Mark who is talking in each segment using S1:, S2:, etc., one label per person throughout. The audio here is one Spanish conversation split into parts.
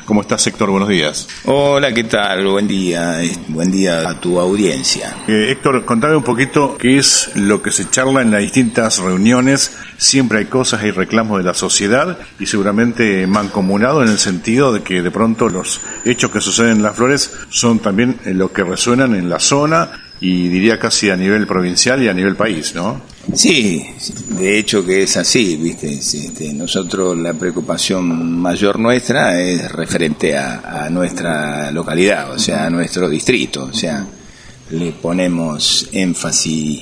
S1: ¿Cómo estás, Héctor? Buenos días.
S2: Hola, ¿qué tal? Buen día a tu audiencia.
S1: Héctor, contame un poquito qué es lo que se charla en las distintas reuniones. Siempre hay cosas, hay reclamos de la sociedad y seguramente mancomunado en el sentido de que de pronto los hechos que suceden en Las Flores son también lo que resuenan en la zona y diría casi a nivel provincial y a nivel país, ¿no?
S2: Sí, de hecho que es así, ¿viste? Nosotros la preocupación mayor nuestra es referente a nuestra localidad, o sea, a nuestro distrito, o sea, le ponemos énfasis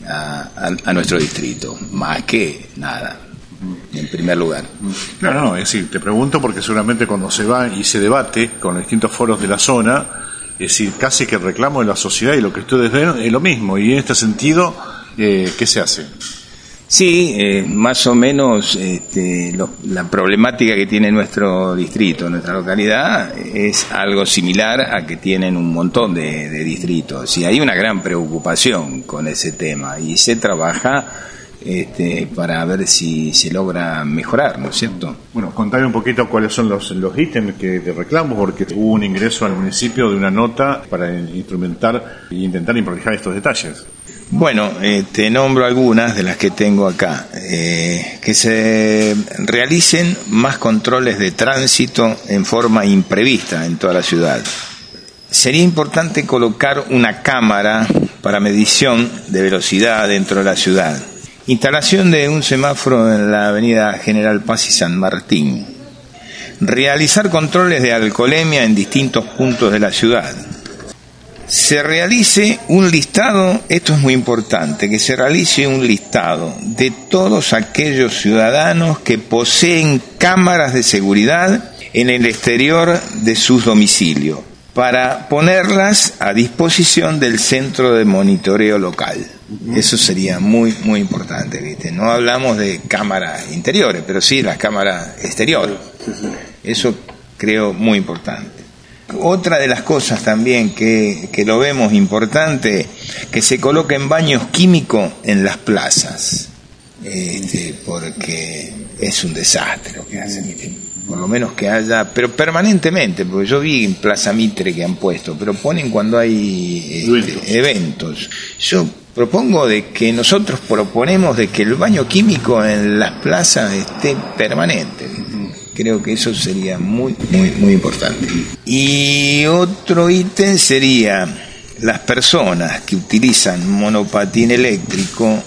S2: a nuestro distrito, más que nada, en primer lugar.
S1: Claro, no, es decir, te pregunto porque seguramente cuando se va y se debate con los distintos foros de la zona, es decir, casi que el reclamo de la sociedad y lo que ustedes ven es lo mismo, y en este sentido, ¿qué se hace?
S2: Sí, más o menos la problemática que tiene nuestro distrito, nuestra localidad, es algo similar a que tienen un montón de distritos. Y hay una gran preocupación con ese tema y se trabaja para ver si se logra mejorar, ¿no es cierto?
S1: Bueno, contame un poquito cuáles son los ítems de reclamos, porque hubo un ingreso al municipio de una nota para instrumentar e intentar improvisar estos detalles.
S2: Bueno, te nombro algunas de las que tengo acá. Que se realicen más controles de tránsito en forma imprevista en toda la ciudad. Sería importante colocar una cámara para medición de velocidad dentro de la ciudad. Instalación de un semáforo en la avenida General Paz y San Martín. Realizar controles de alcoholemia en distintos puntos de la ciudad. Se realice un listado, esto es muy importante, que se realice un listado de todos aquellos ciudadanos que poseen cámaras de seguridad en el exterior de sus domicilios, para ponerlas a disposición del centro de monitoreo local. Eso sería muy, muy importante, ¿viste? No hablamos de cámaras interiores, pero sí las cámaras exteriores. Eso creo muy importante. Otra de las cosas también que lo vemos importante, que se coloquen baños químicos en las plazas, porque es un desastre lo que hacen, por lo menos que haya, pero permanentemente, porque yo vi en Plaza Mitre que han puesto, pero ponen cuando hay eventos. Yo propongo de que nosotros proponemos de que el baño químico en las plazas esté permanente. Creo que eso sería muy, muy, muy importante. Y otro ítem sería las personas que utilizan monopatín eléctrico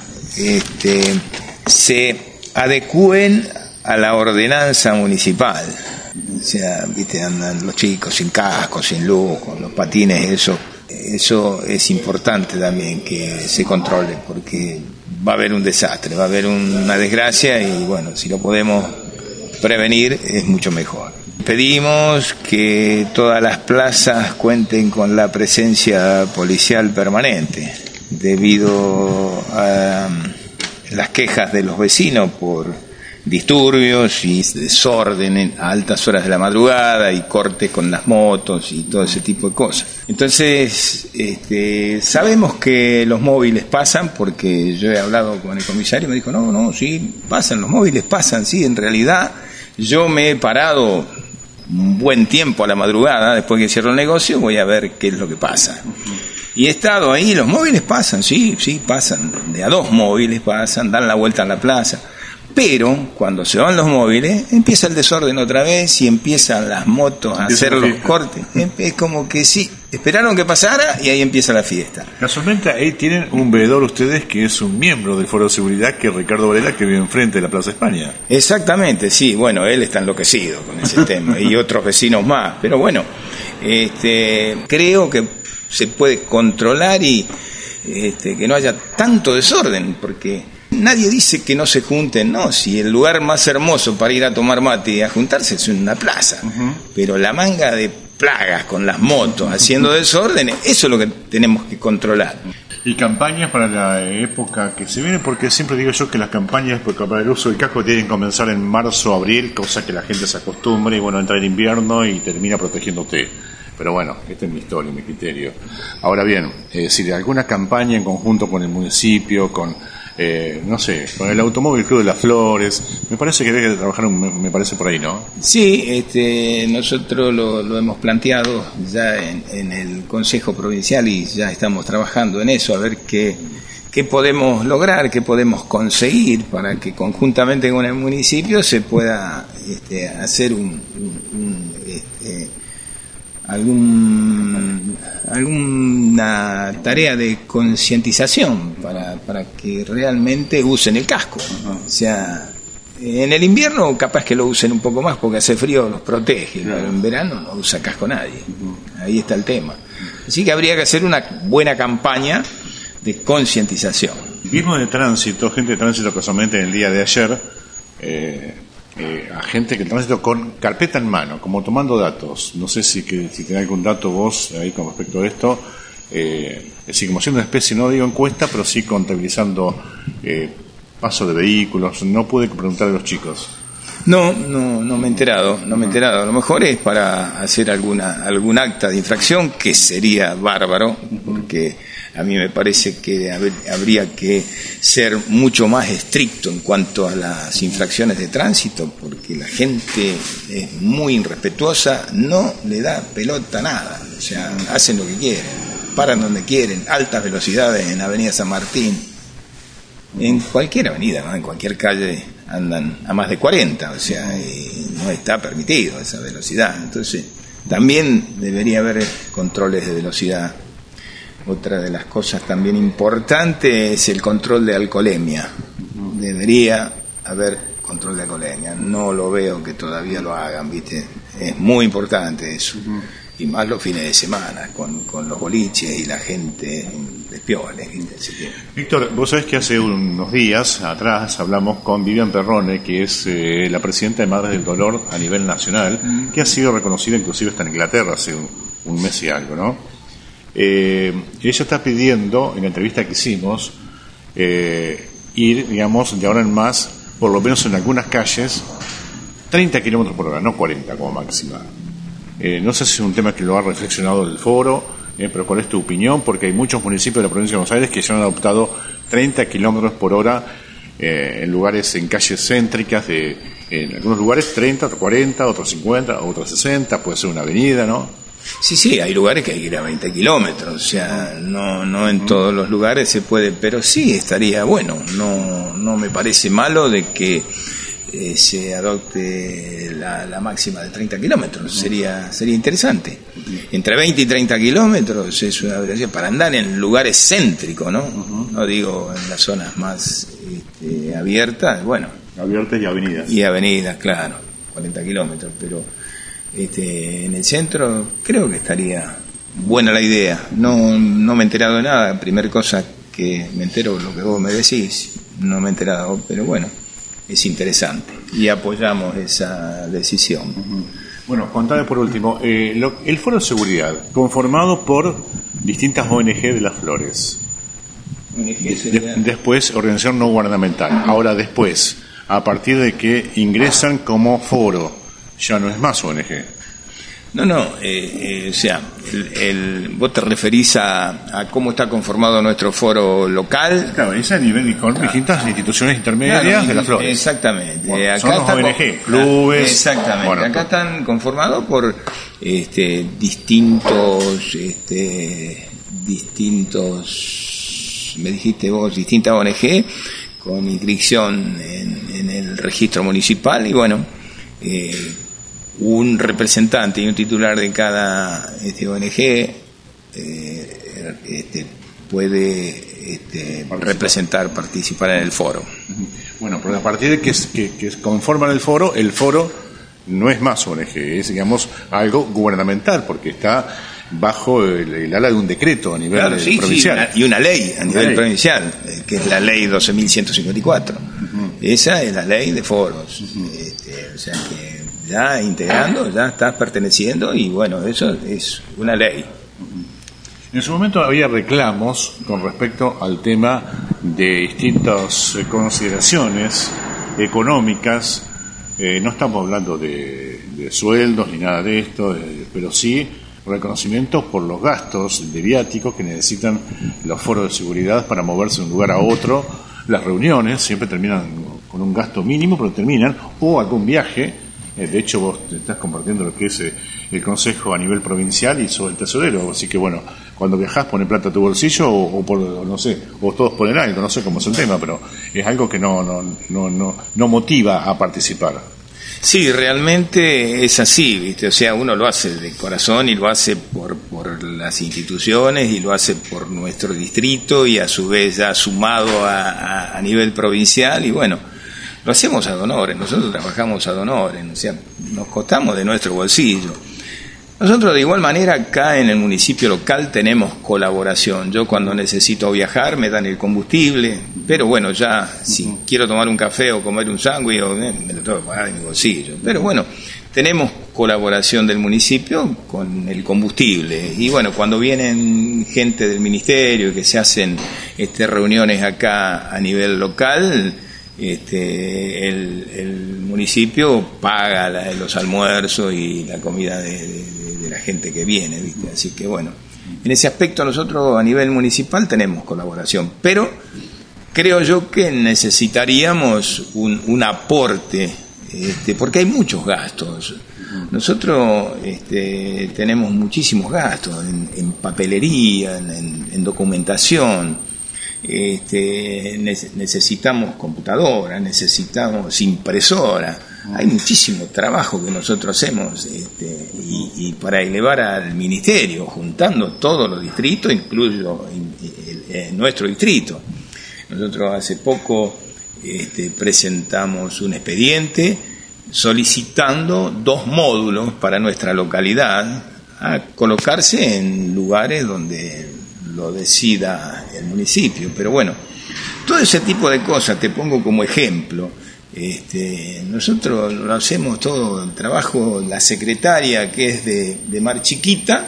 S2: se adecúen a la ordenanza municipal. O sea, viste, andan los chicos sin casco, sin luz, con los patines, eso es importante también que se controle, porque va a haber un desastre, va a haber una desgracia y bueno, si lo podemos prevenir es mucho mejor. Pedimos que todas las plazas cuenten con la presencia policial permanente, debido a las quejas de los vecinos por disturbios y desorden a altas horas de la madrugada y cortes con las motos y todo ese tipo de cosas. Entonces, sabemos que los móviles pasan, porque yo he hablado con el comisario y me dijo, no, sí, pasan, los móviles pasan, sí, en realidad yo me he parado un buen tiempo a la madrugada, después que cierro el negocio, voy a ver qué es lo que pasa. Y he estado ahí, los móviles pasan, sí, pasan, de a dos móviles pasan, dan la vuelta a la plaza. Pero cuando se van los móviles, empieza el desorden otra vez y empiezan las motos a hacer los cortes. Es como que sí, esperaron que pasara y ahí empieza la fiesta.
S1: Casualmente ahí tienen un veedor ustedes que es un miembro del Foro de Seguridad, que es Ricardo Varela, que vive enfrente de la Plaza España.
S2: Exactamente, sí, bueno, él está enloquecido con ese tema y otros vecinos más. Pero bueno, creo que se puede controlar y que no haya tanto desorden, porque nadie dice que no se junten, no, si el lugar más hermoso para ir a tomar mate y a juntarse es una plaza, pero la manga de plagas con las motos haciendo desorden, eso es lo que tenemos que controlar.
S1: Y campañas para la época que se viene, porque siempre digo yo que las campañas para el uso del casco tienen que comenzar en marzo, abril, cosa que la gente se acostumbre y bueno, entra el invierno y termina protegiendo a usted. Pero bueno, esta es mi historia, mi criterio. Ahora bien, si de alguna campaña en conjunto con el municipio, con no sé, con el Automóvil Club de las Flores. Me parece que debe de trabajar, me parece por ahí, ¿no?
S2: Sí, nosotros lo hemos planteado ya en el Consejo Provincial y ya estamos trabajando en eso, a ver qué podemos lograr, qué podemos conseguir para que conjuntamente con el municipio se pueda hacer alguna tarea de concientización para que realmente usen el casco. O sea, en el invierno capaz que lo usen un poco más porque hace frío, los protege, pero en verano no usa casco nadie. Ahí está el tema. Así que habría que hacer una buena campaña de concientización.
S1: Vimos de tránsito, gente de tránsito casualmente en el día de ayer, a gente que el tránsito con carpeta en mano, como tomando datos. No sé si tenés algún dato vos ahí con respecto a esto. Es decir, como siendo una especie, no digo encuesta, pero sí contabilizando paso de vehículos. No pude preguntar a los chicos.
S2: No me he enterado. A lo mejor es para hacer algún acta de infracción, que sería bárbaro, porque a mí me parece que habría que ser mucho más estricto en cuanto a las infracciones de tránsito, porque la gente es muy irrespetuosa, no le da pelota a nada, o sea, hacen lo que quieren, paran donde quieren, altas velocidades en Avenida San Martín, en cualquier avenida, ¿no? En cualquier calle andan a más de 40, o sea, y no está permitido esa velocidad. Entonces, también debería haber controles de velocidad. Otra de las cosas también importantes es el control de alcoholemia. Debería haber control de alcoholemia. No lo veo que todavía lo hagan, ¿viste? Es muy importante eso. Y más los fines de semana, con los boliches y la gente despioles, ¿viste?
S1: Víctor, vos sabés que hace unos días atrás hablamos con Vivian Perrone, que es la presidenta de Madres del Dolor a nivel nacional, que ha sido reconocida inclusive hasta en Inglaterra hace un mes y algo, ¿no? Ella está pidiendo, en la entrevista que hicimos, ir, digamos, de ahora en más, por lo menos en algunas calles, 30 kilómetros por hora, no 40 como máxima. No sé si es un tema que lo ha reflexionado el foro, pero ¿cuál es tu opinión? Porque hay muchos municipios de la provincia de Buenos Aires que ya han adoptado 30 kilómetros por hora en lugares, en calles céntricas, en algunos lugares 30, otros 40, otros 50, otros 60, puede ser una avenida, ¿no?
S2: Sí, hay lugares que hay que ir a 20 kilómetros, o sea, no en todos los lugares se puede, pero sí estaría bueno, no me parece malo de que se adopte la máxima de 30 kilómetros, sería interesante. Entre 20 y 30 kilómetros es una velocidad para andar en lugares céntricos, ¿no? No digo en las zonas más abiertas, bueno.
S1: Abiertas y avenidas.
S2: Y avenidas, claro, 40 kilómetros, pero en el centro creo que estaría buena la idea. No me he enterado de nada, primera cosa que me entero lo que vos me decís, no me he enterado, pero bueno, es interesante y apoyamos esa decisión.
S1: Bueno, contame por último, el Foro de Seguridad, conformado por distintas ONG de Las Flores, después organización no gubernamental, ahora después, a partir de que ingresan como foro, ya no es más ONG. O sea, vos te referís a cómo está conformado nuestro foro local. Claro, es a nivel con distintas instituciones intermedias de Las Flores.
S2: Exactamente.
S1: Bueno, acá son los ONG, clubes.
S2: Exactamente. Bueno, acá están conformados por distintos, me dijiste vos, distintas ONG con inscripción en el registro municipal y bueno, un representante y un titular de cada ONG puede participar en el foro.
S1: Bueno, pero a partir de que conforman el foro no es más ONG, es, digamos, algo gubernamental, porque está bajo el ala de un decreto a nivel provincial.
S2: Sí, y una ley a nivel provincial, que es la ley 12.154. Esa es la ley de foros. O sea que ya integrando, ya estás perteneciendo y bueno, eso es una ley.
S1: En su momento había reclamos con respecto al tema de distintas consideraciones económicas. No estamos hablando de sueldos ni nada de esto, pero sí reconocimientos por los gastos de viáticos que necesitan los foros de seguridad para moverse de un lugar a otro las reuniones siempre terminan con un gasto mínimo, pero terminan, o algún viaje. De hecho, vos te estás compartiendo lo que es el consejo a nivel provincial y sos el tesorero, así que bueno, cuando viajás pone plata a tu bolsillo o no sé, o todos ponen algo, no sé cómo es el tema, pero es algo que no motiva a participar.
S2: Sí, realmente es así, ¿viste? O sea, uno lo hace de corazón y lo hace por las instituciones y lo hace por nuestro distrito y a su vez ya sumado a nivel provincial y bueno, lo hacemos ad honorem, nosotros trabajamos ad honorem, o sea, nos costamos de nuestro bolsillo. Nosotros de igual manera acá en el municipio local tenemos colaboración. Yo cuando necesito viajar me dan el combustible, pero bueno, ya si quiero tomar un café o comer un sándwich me lo tengo que pagar en mi bolsillo. Pero bueno, tenemos colaboración del municipio con el combustible. Y bueno, cuando vienen gente del ministerio que se hacen reuniones acá a nivel local, el municipio paga los almuerzos y la comida de la gente que viene, ¿viste? Así que bueno, en ese aspecto nosotros a nivel municipal tenemos colaboración, pero creo yo que necesitaríamos un aporte, porque hay muchos gastos. Nosotros tenemos muchísimos gastos en papelería, en documentación. Necesitamos computadora, necesitamos impresora, hay muchísimo trabajo que nosotros hacemos y para elevar al ministerio, juntando todos los distritos, incluso nuestro distrito. Nosotros hace poco presentamos un expediente solicitando 2 módulos para nuestra localidad a colocarse en lugares donde lo decida el municipio, pero bueno, todo ese tipo de cosas te pongo como ejemplo. Nosotros lo hacemos todo el trabajo, la secretaria que es de Mar Chiquita,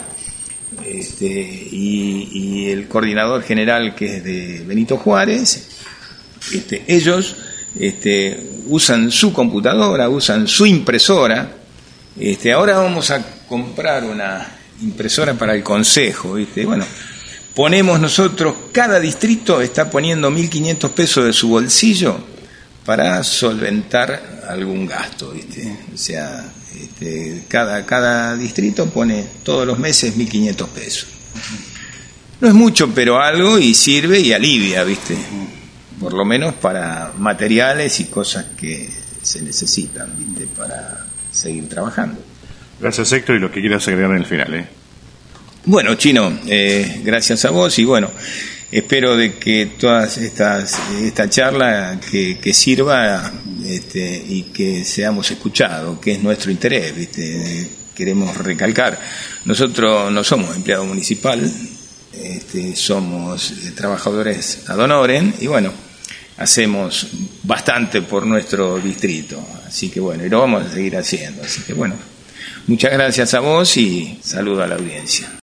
S2: y el coordinador general que es de Benito Juárez. Ellos usan su computadora, usan su impresora. Ahora vamos a comprar una impresora para el consejo, ¿viste? Bueno, ponemos nosotros, cada distrito está poniendo 1.500 pesos de su bolsillo para solventar algún gasto, ¿viste? O sea, cada distrito pone todos los meses 1.500 pesos. No es mucho, pero algo y sirve y alivia, ¿viste? Por lo menos para materiales y cosas que se necesitan, ¿viste? Para seguir trabajando.
S1: Gracias, Héctor, y lo que quieras agregar en el final,
S2: Bueno, Chino, gracias a vos y bueno, espero de que todas esta charla que sirva y que seamos escuchados, que es nuestro interés, ¿viste? Queremos recalcar, nosotros no somos empleados municipal, somos trabajadores ad honorem y bueno, hacemos bastante por nuestro distrito, así que bueno, y lo vamos a seguir haciendo, así que bueno, muchas gracias a vos y saludo a la audiencia.